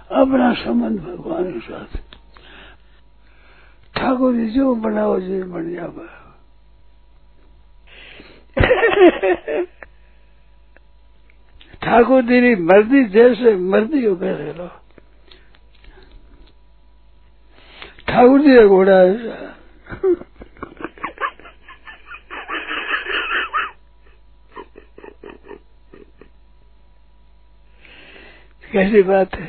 अपना संबंध भगवान के साथ। ठाकुर जी जो बनाओ जी बन जाओ। ठाकुर जी की मर्जी जैसे मर्जी हो कैसे लो। ठाकुर जी का घोड़ा ऐसा कैसी बात है।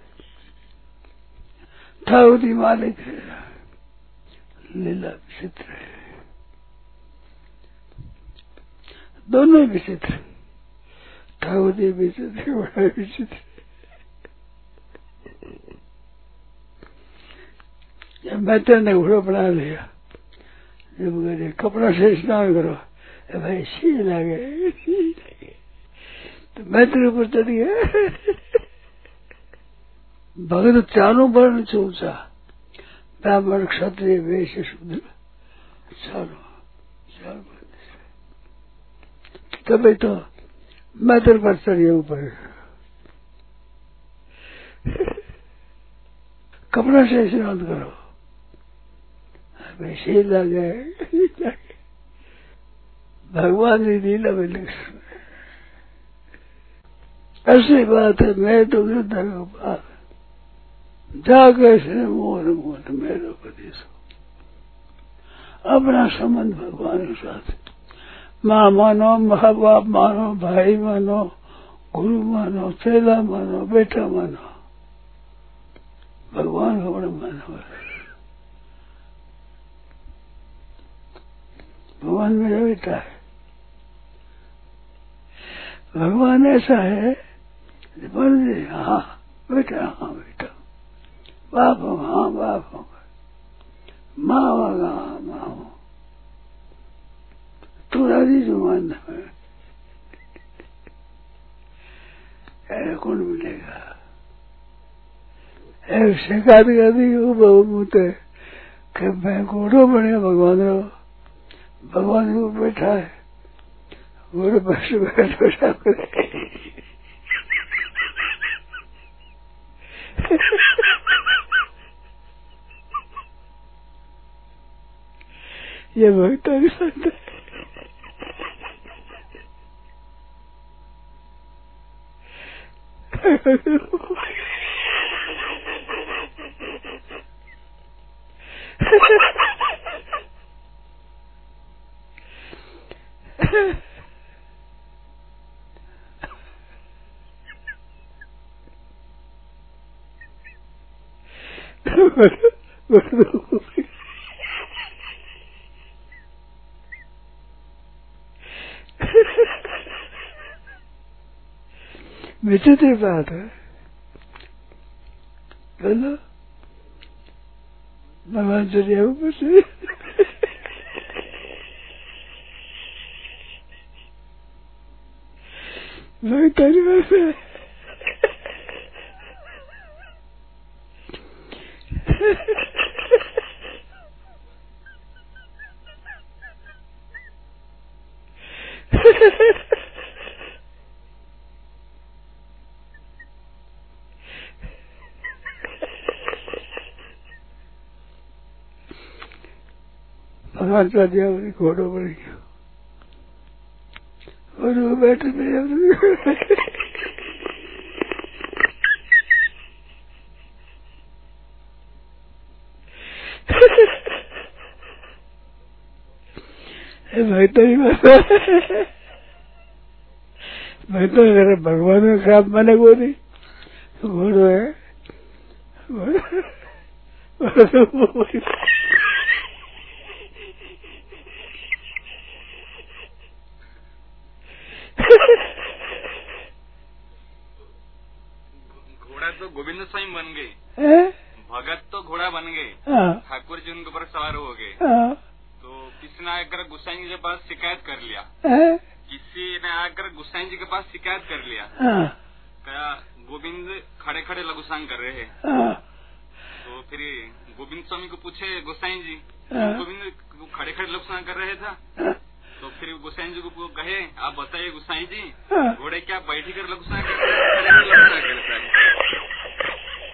ठाकुर जी मालिक है, लीला विचित्र है, दोनों विचित्र। ठाकुर जी विचित्र, बड़ा विचित्र। जब मैत्र ने घोड़ा बना लिया, जब कहते कपड़ा से स्नान करो, भाई सी लगे तो मैत्र ऊपर चढ़ गया। भगत चारों वर्ण से ऊंचा, ब्राह्मण क्षत्रिय वैश्य शूद्र चारों तभी तो मैत्र पर चढ़िए ऊपर। कपड़ा से स्नान करो, वैसे लगे भगवान की लीला में लिख। ऐसी बात है। मैं तो हृदय जाके से मोर मोट मेरो उपदेश। अपना संबंध भगवान के साथ। माँ मानो, माँ बाप मानो, भाई मानो, गुरु मानो, चेला मानो, बेटा मानो, भगवान को बड़ा मानो। भगवान मेरा बेटा है। भगवान ऐसा है, हाँ बेटा, हाँ बेटा, बाप हो, हाँ बाप हो, माँ होगा, हाँ माँ हो, तू राजी जो मानना है। ऐसा कौन मिलेगा। एक शिकायत कर दी बहु मुझे कि मैं घोड़ो बने भगवान रो, भगवान को बैठा है, घोड़े पर बैठा करे। ये भक्तों की बात है। विचित्र बात है। बोलो भगवान चलिए ऊपर से। तेरी बात है। भगवान का दिया घोड़ों पर और वो बैठे भाई तो मैं तो अगर भगवान का श्राप माने को नहीं, घोड़ो है घोड़ा तो गोविंद स्वामी बन गए, भगत तो घोड़ा बन गए, ठाकुर जी उनके ऊपर सवार हो गए। तो किसी ने आकर गोसाई जी के पास शिकायत कर लिया, किसी ने आकर गोसाई जी के पास शिकायत कर लिया, क्या गोविंद खड़े खड़े लघुसांग कर रहे हैं। तो फिर गोविंद स्वामी को पूछे गोसाई जी, गोविंद खड़े खड़े लघुसांग कर रहे था। तो फिर गोसाई जी को कहे, आप बताइए गोसाई जी, घोड़े क्या बैठी कर लघुसांग करते हैं, खड़े खड़े लघुसांग करता है।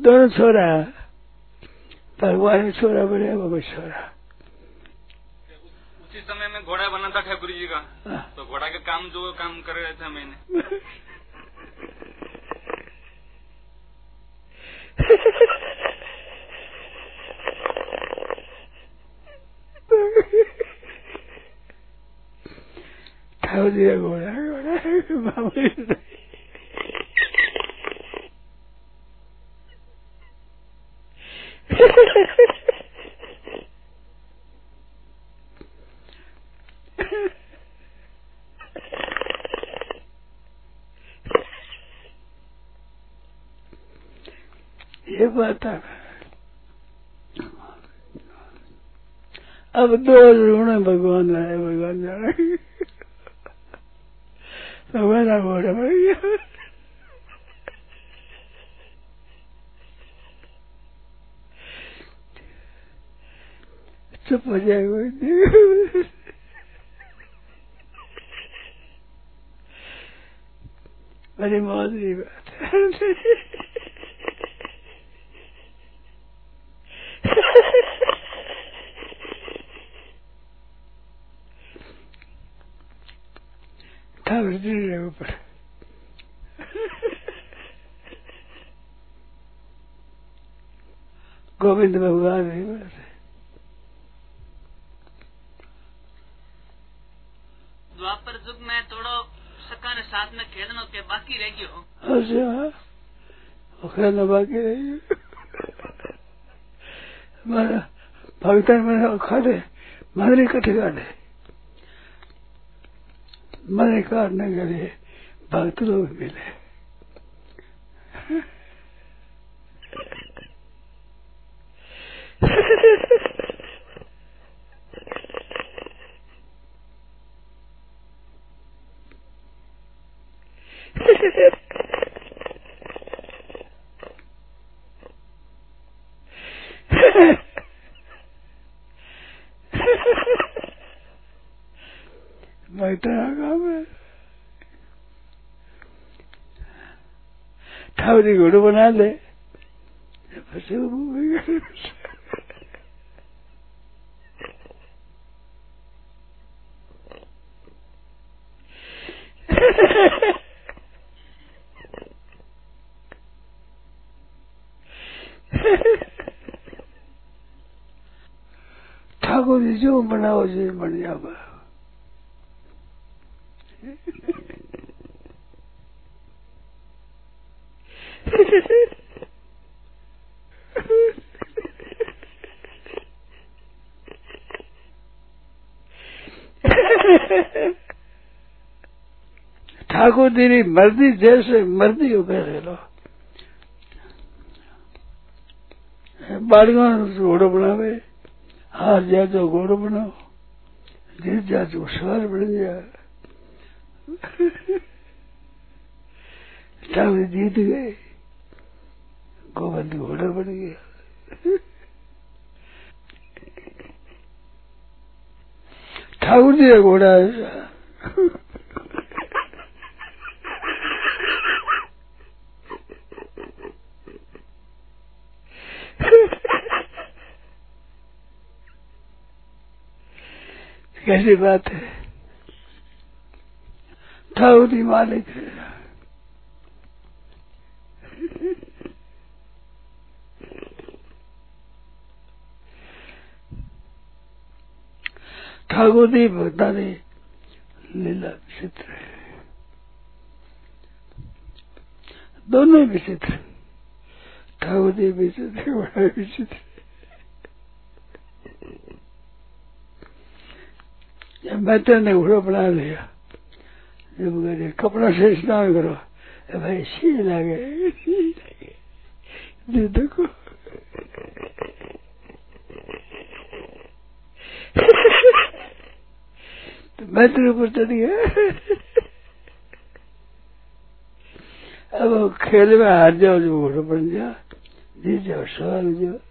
दोनों छोरा, भगवान छोरा बने, वो छोरा। उसी समय में घोड़ा बना था ठाकुर जी का, तो घोड़ा के काम जो काम कर रहे थे मैंने। ठाकुर जी का घोड़ा ये बात है। अब दो ऋण भगवान आए, भगवान जाने मेरा घोड़ा मर गया। चुप हो जाएगा। बड़ी मौज की बात है। ठाकुर जी के ऊपर गोविंद भगवान की बात है। द्वापर युग में थोड़ो सका ने साथ में खेलनो के बाकी रह गयो। अच्छा, खेलना बाकी रह गयो। हमारा भगतन में खाते मदरी कटे काटे, मदरी काटने के लिए भक्त लोग मिले। ठाकुर जी घोड़ो बना ले, ठाकुर जी जो बनाओ जी बन जाओ। ठाकुर जी मर्जी जैसे मर्जी हो कह लो। बाड़ियों घोड़ो बनावे, हार जा तो घोड़ो बनाओ, जीत जा तो सवार बन जा। ठाकुर जीत गए, गोविंद घोड़ा बन गया। ठाकुर जी का घोड़ा ऐसा। कैसी बात है, ठाकुर जी मालिक है। ठाकुर जी भक्ता ने लीला विचित्र है, दोनों विचित्र। ठाकुर जी विचित्र, बड़ा विचित्र। मैं तेने घोड़ा बना लिया, जब कहते कपड़ा से स्नान करो, भाई सी लगे देखो। तो मैं तेरे ऊपर चढ़ गया। अब खेल में हार जाओ जो घोड़ा बन जा, जीत जाओ सवार हो जाओ।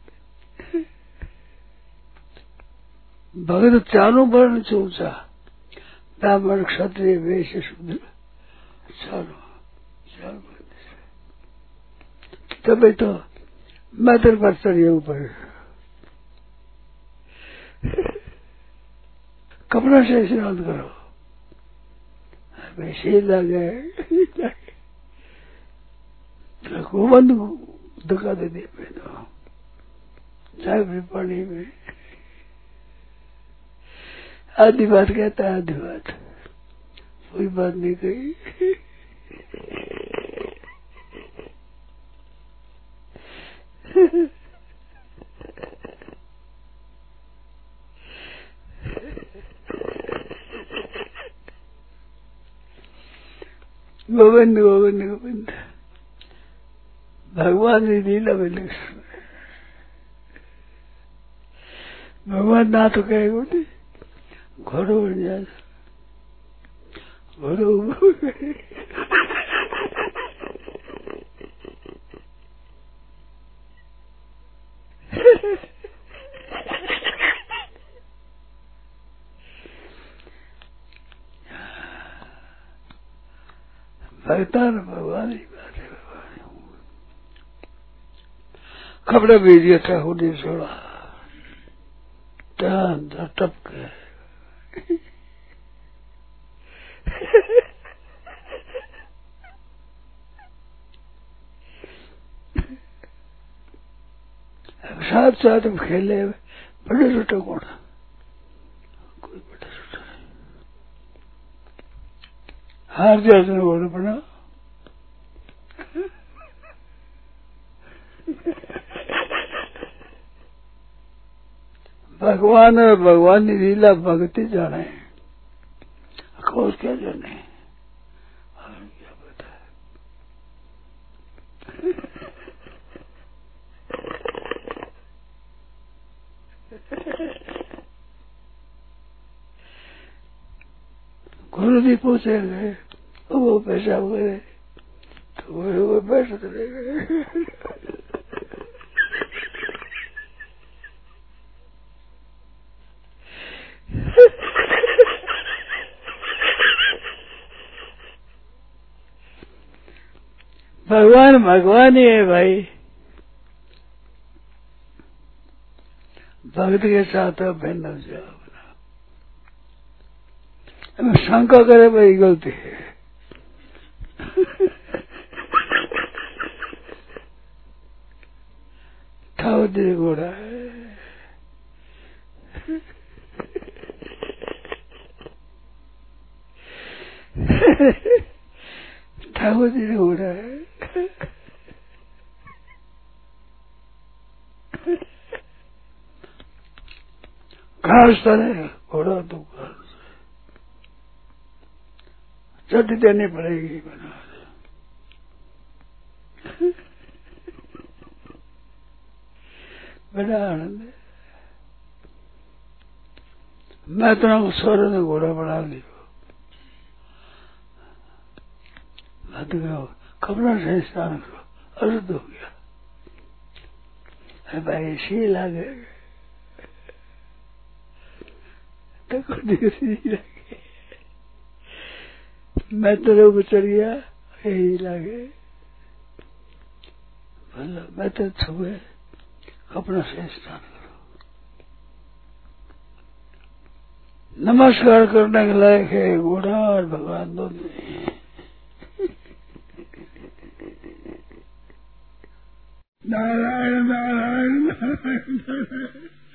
भगत चारों वर्ण से ऊंचा, ब्राह्मण क्षत्रिय वैश्य शूद्र, चारों तभी तो मैं तेरे पर चढ़िए ऊपर, कपड़ा से स्नान करो, वैसे लगे गोबंद धक्का दे दिया मैं तो चाय भी पानी में। आधी बात कहता है, आधी बात कोई बात नहीं कही। गोविंद गोविंद गोविंद भगवान की लीला में लक्ष्मण, भगवान ना तो कहेगा नहीं घोड़ो बन जाए, घोड़ो भगतान भगवान ही बात है। कपड़ा भेज दिया था होने छोड़ा टप के साथ साथ में खेले बड़े छोटे घोड़ा, कोई बड़ा छोटा नहीं, हार जाते घोड़ा बना। भगवान और भगवान की लीला भक्ति जाने, खोज क्या जाने, और क्या पता है। गुरु जी पूछे गए वो पैसा वगैरह, तो वो पैसा तो ले गए। भगवान भगवान ही है भाई, भक्त के साथ भिन्न हो जाओ। शंका करे भाई गलती है। ठाकुर जी घोड़ा है, ठाकुर जी घोड़ा है। घास तले घोड़ा तो चट देनी पड़ेगी बना। बड़ा आनंद है। मैं तो स्वर ने घोड़ा बना लिया, कपड़ा से स्नान करो, अर्ध हो गया। अरे भाई सी लगे तो लगे, मैं तेरे ऊपर चढ़ गया, यही लगे बोला मैं तो सुबह कपड़ा से स्नान करो। नमस्कार करने के लायक है घोड़ा और भगवान दोनों। नारायण नारायण नारायण नारायण।